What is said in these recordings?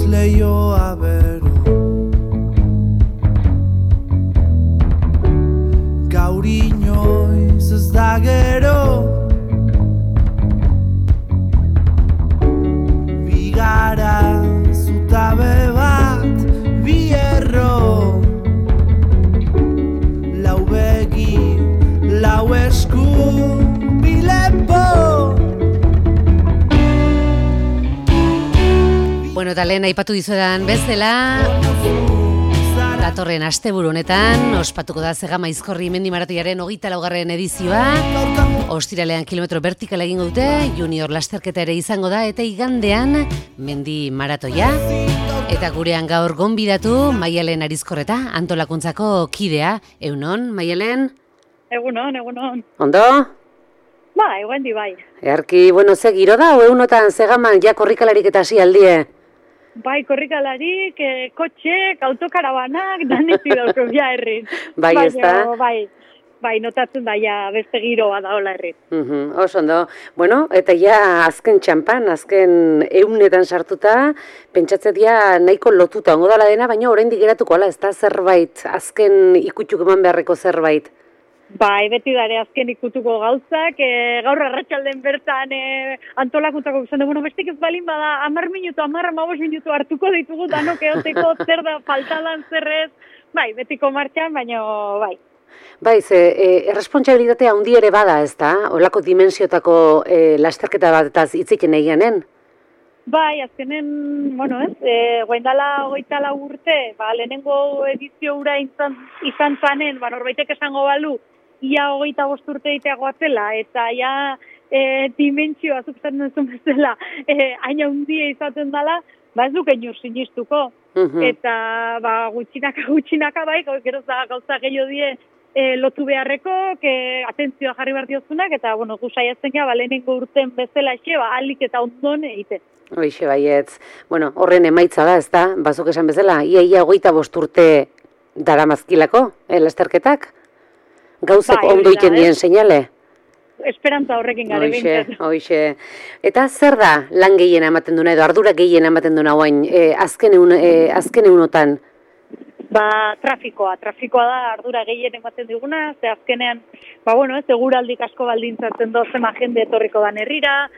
leioa bero. Gaur inoiz ez da gero, bigara zutabe bat, bi erro, lau begi, lau esku, bi lepo. Bueno, eta lehen aipatu dizuedan bezala, datorren asteburu honetan ospatuko da Zegama Aizkorri mendi maratoiaren 24. edizioa. Ostiralean kilometro vertikala egingo dute, junior lasterketa ere izango da, eta igandean mendi maratoia. Eta gurean gaur gonbidatu Maialen Arizkorreta, antolakuntzako kidea. Egunon, Maialen? Egunon. Ondo? Bai, guendi bai. Earki, bueno, ze giro da, egunotan Zegaman ja korrikalarik eta hasi aldie? Bai, korrikalarik, kotxek, autokarabanak, danezi dauko ja herrin. Bai, ez da? Bai, notatzen da ja beste giroa da hola herrin. Oso ondo. Bueno, eta ja azken txampan, azken eunetan sartuta, pentsatzen dia nahiko lotuta ongo dala dena, baina oraindik geratuko ala, ez da zerbait, azken ikutuk eman beharreko zerbait. Bai, beti dare azken ikutuko gauzak, gaur arratsalden bertan antolakuntzako izan dugu, bestik ez balin bada 10 minutu, 15 minutu hartuko ditugu danok eoteko zer da faltadan zerrez, bai, betiko martxan, baina bai. Bai, ze, erresponsabilitatea handi ere bada, ez da? Olako dimensiotako lasterketa bat eta hitziken egianen? Bai, azkenen, bueno, guaindala 24 urte, lehenengo edizio ura izan zanen, norbaitek esango balu, ia 25 urte egiteagoa zela, eta ja dimentsioa zukzen duzun bezala, haina hundia izaten dela, ez duke inur sinistuko. Eta gutxinaka bai, gero gauza gehiago die lotu beharreko, atentzioa jarri behar diozunak, eta gu saiatzen gara, lehenengo urten bezala alik eta ondon egiten. Hoixe baietz. Bueno, horren emaitza da, ez da? Bazuk esan bezala, ia 25 urte daramazkilako, lasterketak? Gauzak ondo iten dien seinale? Esperantza horrekin gare bintzen. Hoixe. Eta zer da lan gehien ematen duna edo ardura gehien ematen duna guain, azken egunotan? Trafikoa da ardura gehien ematen diguna, ze azkenean, seguraldik asko baldintzatzen dozema jende etorriko dan herrira,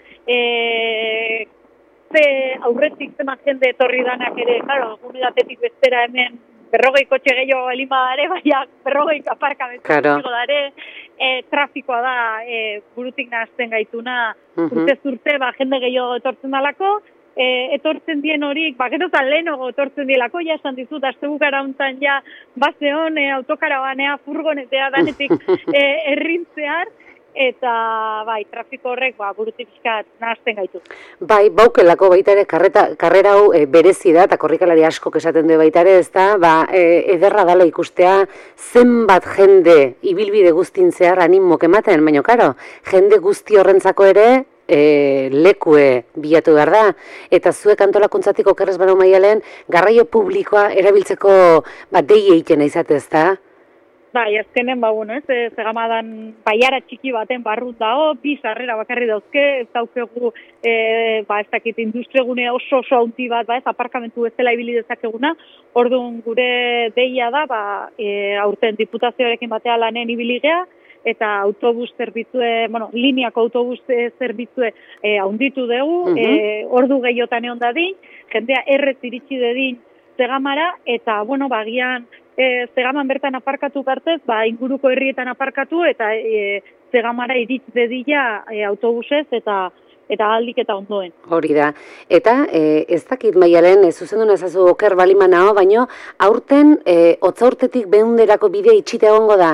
aurretik zema jende etorri danak ere, unitatetik bestera hemen 40 kotxe gehiago elin badare, baina 40 aparkamentu dare, trafikoa da burutik nahazten gaituna, urtez urte, jende gehiago etortzen dalako, etortzen dien horik, gerozan lehenago etortzen dielako, ja esan dizut, astebukara hontan ja, bazeon, autokarabanea, furgonetea, danetik errintzear, eta trafiko horrek burutik pixkat nahazten gaitu. Bai, baukelako baita ere, karrera hau berezi da, eta korrikalari askok esaten du baita ere, ez da, ederra dala ikustea zenbat jende ibilbide guztintzear animok ematen, baina karo, jende guzti horrentzako ere, lekue bilatu behar da, eta zuek antolakuntzatik okerrez bano Maialen, garraio publikoa erabiltzeko deia egiten izate, ez da? Bai, azkenen, Zegamadan baiara txiki baten barrut dago, bi sarrera bakarri dauzke, ez daukegu, ez dakit, industriagune oso haundi bat, aparkamentu bezala ibili dezakeguna, orduan gure deia da, aurten diputazioarekin batea lanen ibili gea, eta autobus zerbitzue, lineako autobus zerbitzue haunditu dugu, ordu gehiotan egon dadin, jendea errez iritsi dedin Zegamara, eta, bagian, Zegaman bertan aparkatu partez, inguruko herrietan aparkatu, eta Zegamara iritz dedila autobusez, eta aldik eta ondoen. Hori da. Eta, ez dakit Maialen, zuzendu nazazu oker balimanao, baino, aurten, Otzaurtetik Beunderako bidea itxita egongo da?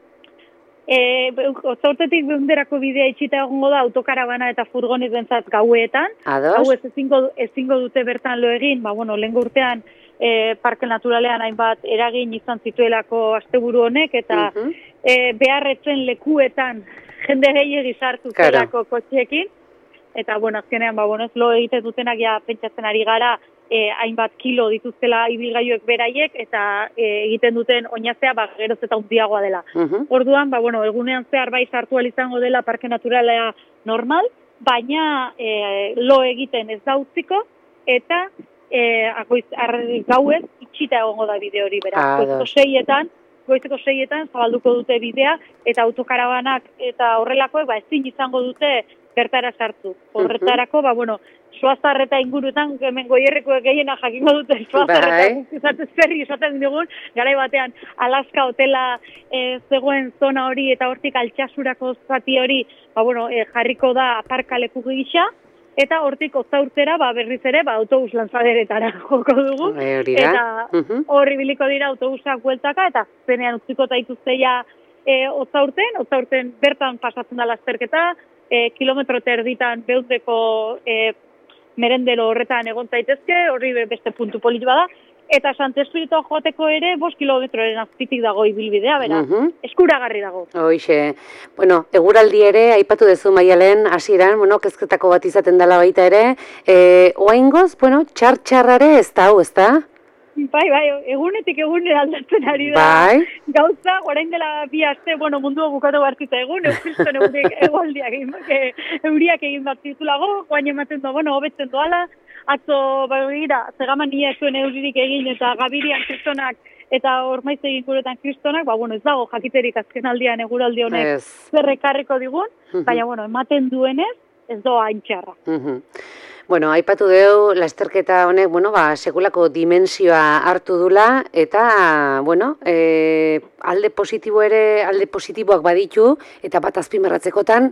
Otzaurtetik Beunderako bidea itxita egongo da autokarabana eta furgonez bentzat gauetan. Gau ezingo dute bertan lo egin, lehengo urtean, parke naturalean hainbat eragin izan zituelako asteburu honek, eta beharretzen lekuetan jende gehiegi sartu zelako kotxeekin, eta azkenean lo egiten dutenak ja pentsatzen ari gara hainbat kilo dituztela ibilgailuek beraiek, eta egiten duten oinazea geroz eta handiagoa dela. Orduan, egunean zehar sartu ahal izango dela parke naturalea normal, baina lo egiten ez da utziko, eta gauez itxita egongo da bide hori, beraz. Goizeko seietan zabalduko dute bidea, eta autokarabanak eta horrelakoek ezin izango dute bertara sartu. Horretarako, Soazarreta ingurutan, hemen Goierriko gehiena jakingo dute Soazarreta zerri esaten dugun, garai batean Alaska hotela zegoen zona hori eta hortik Altsasurako zati hori, jarriko da aparkaleku gisa, eta hortik Otzaurtera berriz ere autobus lanzaderetara joko dugu. Eta horri biliko dira autobusak bueltaka, eta zenean utziko taituzteia Otzaurten bertan pasatzen da lasterketa, kilometro terditan beundeko merendero horretan egon zaitezke, horri beste puntu polit bada, eta Sant Espiritoa joateko ere 5 kilometroren azpitik dago ibilbidea, beraz, eskuragarri dago. Hoixe, eguraldi ere, aipatu dezu Maialen, hasieran, kezketako bat izaten dela baita ere, oaingoz, txar-txarrare ez da, ez da? Bai, egunetik egunera aldatzen ari da. Gauza, orain dela 2 aste, mundua bukatu bartita egun, eukriston euriak egin bat zitulago, guain ematen da, hobetzen doala, atzo, zegaman nia zuen euririk egin eta gabirian kristonak eta ormaiz egin guretan kristonak, ez dago jakiterik azken aldian eguraldi honek zerrekarriko digun, baina, ematen duenez, ez doa haintxarra. Aipatu dugu, lasterketa honek, sekulako dimensioa hartu dula, eta, alde positiboak baditu, eta bat azpimarratzekotan,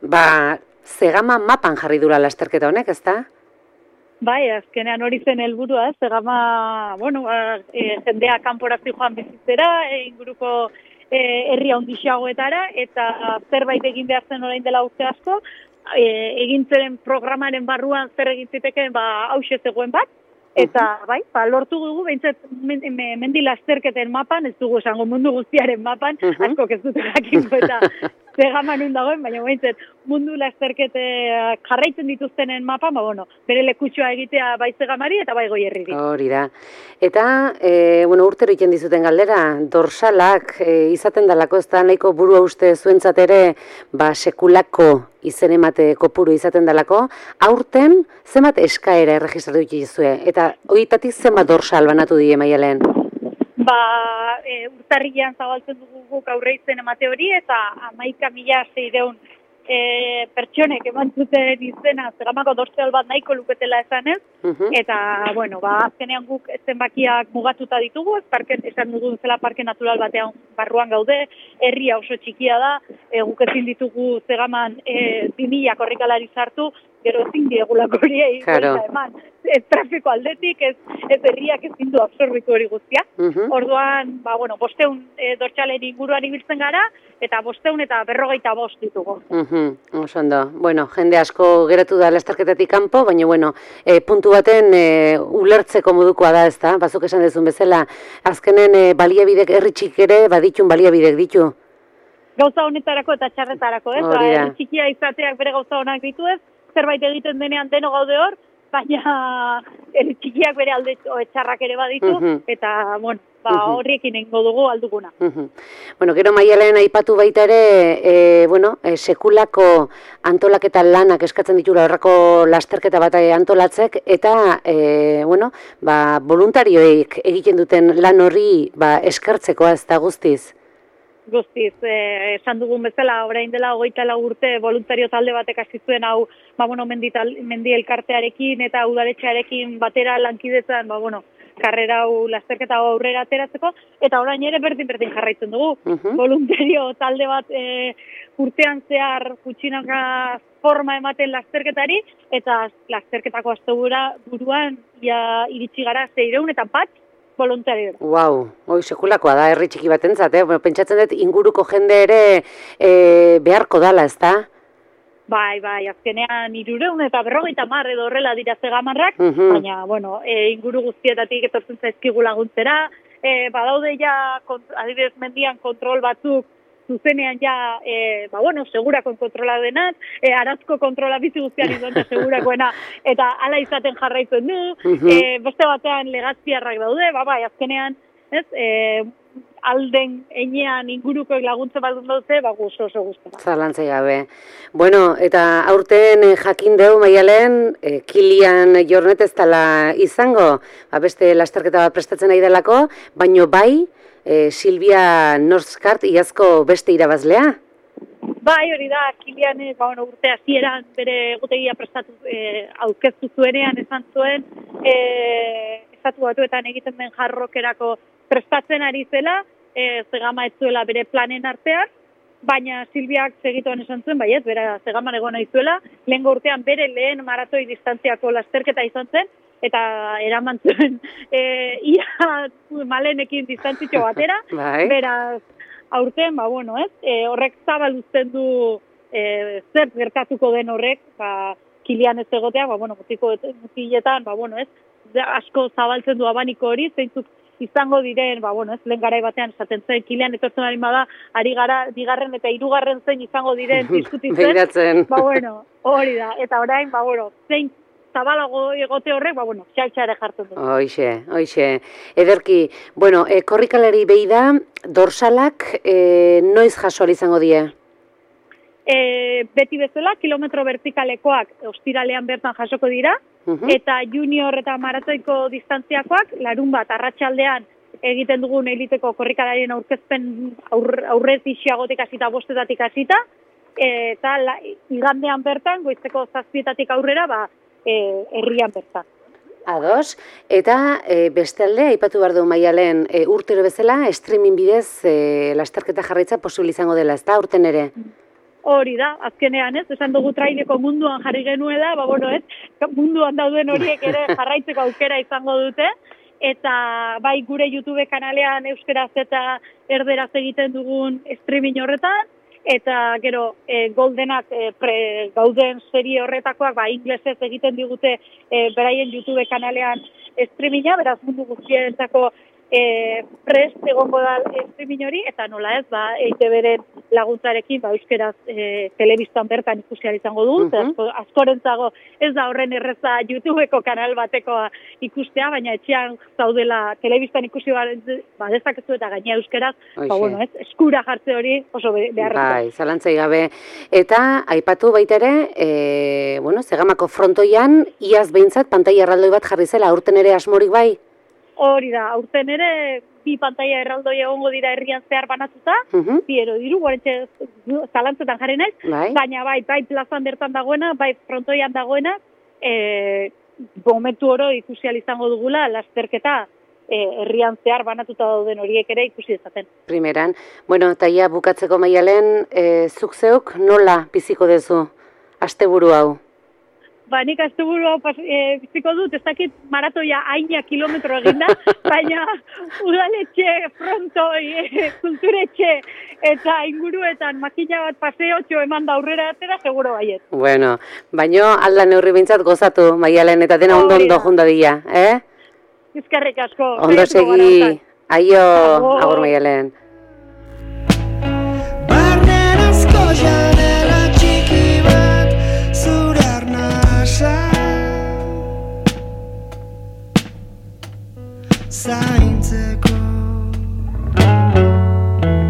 Zegama mapan jarri dula lasterketa honek, ezta? Bai, azkenean hori zen helburua, Zegama, jendea kanporazi joan bizitzera, inguruko herri handixagoetara, eta zerbait egin behar zen orain dela urte asko, egintzeren programaren barruan zer egin zitekeen hauxe zegoen bat, eta lortu dugu, behintzat mendi lasterketen mapan, ez dugu esango mundu guztiaren mapan, asko ez dute jakinko eta Zegama nun dagoen, baina behintzat mundu lasterkete jarraitzen dituztenen mapan, bere lekutxoa egitea bai Zegamari eta bai Goierriri. Hori da. Eta, urtero egiten dizuten galdera, dorsalak izaten dalako, ez da nahiko burua uste zuentzat ere, sekulako izen emate kopuru izaten dalako, aurten zenbat eskaera erregistratu dituzue, eta horietatik zenbat dorsal banatu die Maialen? Urtarrilean zabaltzen dugu guk aurre izen emate hori, eta 11.600 pertsonek eman zuten izena Zegamako dorsal bat nahiko luketela esanez, eta, azkenean guk zenbakiak mugatuta ditugu, esan dugu zela parke natural batean barruan gaude, herria oso txikia da, guk ezin ditugu Zegaman 2.000 korrikalari sartu, gero ezin diegulako hori eman. Ez trafiko aldetik, ez herriak ezin du absorbitu hori guztia. Orduan, 500 dortsalen inguruan ibiltzen gara, eta 500 eta 55 ditugu. Oso ondo. Jende asko geratu da lasterketatik kanpo, baina, puntu baten ulertzeko modukoa da, ez da? Bazuk esan dezun bezala, azkenen baliabidek herri txik ere baditun baliabidek ditu. Gauza honetarako eta txarretarako, ez? Herri txikia izateak bere gauza honak ditu ez, zerbait egiten denean deno gaude hor, baina txikiak bere alde txarrak ere baditu, eta, horriekin egingo dugu alduguna. Gero Maialen aipatu baita ere, sekulako antolaketa lanak eskatzen ditula horrako lasterketa bat antolatzek, eta, voluntarioek egiten duten lan horri eskertzekoa ez da guztiz? Guztiz, esan dugun bezala, orain dela 24 urte voluntario talde batek hasi zuen hau, mendi elkartearekin eta udaletxearekin batera lankidetzan, karrera hau lasterketa aurrera ateratzeko, eta orain ere berdin jarraitzen dugu. Voluntario talde bat urtean zehar gutxinaka forma ematen lasterketari, eta lasterketako asteburuan iritsi gara 601 voluntario. Hoi sekulakoa da, herri txiki batentzat, pentsatzen dut inguruko jende ere beharko dala, ez da? Bai, azkenean 350 edo horrela dira Zegamarrak, baina, inguru guztietatik etortzen zaizkigu laguntzera, badaude ja, adibidez mendian kontrol batzuk, zuzenean ja, segurako kontrola denat, arazko kontrola bizi guztian izan da segurakoena, eta hala izaten jarraitzen du, beste batean legazpiarrak daude, azkenean, alden enean inguruko laguntze bat dute, oso guztua. Zalantzai gabe. Bueno, eta aurten jakin deu Maialen, Kilian Jornet ez dela izango, beste lasterketa bat prestatzen ari delako, baino bai, Silvia Norskart iazko beste irabazlea? Bai, hori da, Kilian urte hasieran bere egutegia prestatu aurkeztu zuenean esan zuen, Estatu Batuetan egiten den jarrokerako prestatzen ari zela, zegama ez zuela bere planen artean, baina Silviak segituan esan zuen, baiet, bera zegaman egon nahi zuela, lehengo urtean bere lehen maratoi distantziako lasterketa izan zen, eta eraman zuen ia malenekin distantzitxo batera, beraz, aurten, horrek zabaluzten du zer gertatuko den horrek, Kilian ez egotea, mutiletan, asko zabaltzen du abaniko hori, zeintzuk izango diren, lehen garai batean esaten zen, Kilian etortzen ari bada, ari gara, bigarren eta hirugarren zein izango diren diskutitzen, hori da, eta orain, zein zabalago egote horrek, txaltxare jartzen du. Hoixe. Ederki, korrikalari behi da, dorsalak noiz jaso izango die? Beti bezala, kilometro vertikalekoak ostiralean bertan jasoko dira, eta junior eta maratoiko distantziakoak, larun bat, arratsaldean egiten dugun eliteko korrikalarien aurkezpen aurretixiagotik hasita, bostetatik hasita, eta igandean bertan, goizeko 7:00 aurrera, herrian bertan. Ados, eta bestalde, aipatu behar du Maialen, urtero bezala, streaming bidez lasterketa jarraitza posible izango dela, ez da, urten ere? Hori da, azkenean ez, esan dugu traileko munduan jarri genuela, munduan dauden horiek ere jarraitzeko aukera izango dute, eta bai gure YouTube kanalean euskeraz eta erderaz egiten dugun streaming horretan, eta gero goldenak gauden serie horretakoak inglesez egiten digute beraien YouTube kanalean streaminga, beraz mundu guztientzako prest egongo da streaming hori, eta nola ez, EITB-ren laguntzarekin euskeraz telebistan bertan ikusi izango dugu, askorentzako ez da horren erreza YouTubeko kanal batekoa ikustea, baina etxean zaudela telebistan ikusi badezakezu eta gaina euskeraz, eskura jartze hori oso beharrezkoa. Bai, zalantzai gabe. Eta aipatu baita ere, Zegamako frontoian, iaz behintzat pantaila erraldoi bat jarri zela, aurten ere asmorik bai? Hori da, aurten ere, bi pantaila erraldoi egongo dira herrian zehar banatuta, biero diru, guarentxe zalantzetan jarri naiz, baina bai plazan bertan dagoena, bai frontoian dagoena, momentu oro ikusi izango dugula, lasterketa herrian zehar banatuta dauden horiek ere ikusi dezaten. Primeran, eta ia bukatzeko Maialen, zuk zeuk nola biziko dezu asteburu hau? Nik asteburu hau biziko dut, ez dakit maratoia aina kilometro eginda, baina udaletxe, frontoi, kulturetxe eta inguruetan makina bat paseotxo eman da aurrera atera, seguro baiet. Baina alda neurri bintzat gozatu, Maialen, eta dena ondo junda dira, Ezkerrik asko. Ondo segi, aio, agur Maialen. Barnerazko janela txiki bat zure arnasa zaintzeko